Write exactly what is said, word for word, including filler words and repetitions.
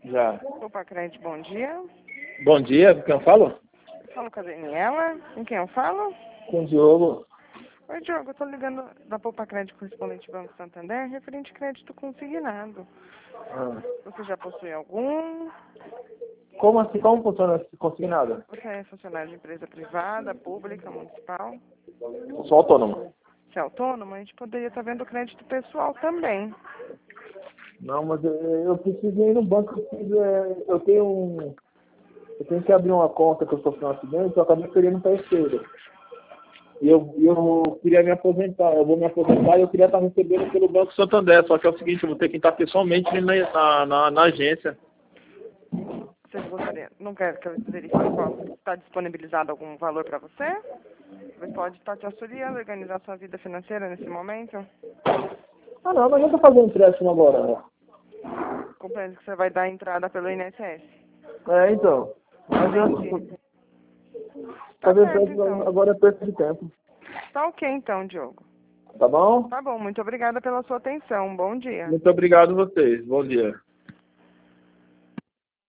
Já. Opa, Crédito, bom dia. Bom dia, com quem eu falo? Eu falo com a Daniela. Com quem eu falo? Com o Diogo. Oi, Diogo, eu tô ligando da Poupa Crédito Correspondente Banco Santander, referente crédito consignado. Ah. Você já possui algum? Como assim? Como funciona esse consignado? Você é funcionário de empresa privada, pública, municipal? Eu sou autônomo. Se é autônomo, a gente poderia estar vendo crédito pessoal também. Não, mas eu, eu preciso ir no banco. Eu, preciso, é, eu tenho um... Eu tenho que abrir uma conta que eu sofri um acidente, eu acabei perdendo terceiro. E eu, eu queria me aposentar, eu vou me aposentar e eu queria estar recebendo pelo Banco Santander, só que é o seguinte, eu vou ter que estar pessoalmente na, na, na, na agência. Você gostaria, não quer que eu verifique qual está disponibilizado algum valor para você? Você pode estar te auxiliando a organizar sua vida financeira nesse momento? Ah não, não adianta fazer empréstimo agora, né? Compreendo que você vai dar entrada pelo I N S S. É, então. Mas Entendi. eu, Tá fazer certo, empréstimo então. agora é perda de tempo. Tá ok, então, Diogo. Tá bom? Tá bom, muito obrigada pela sua atenção. Bom dia. Muito obrigado a vocês. Bom dia.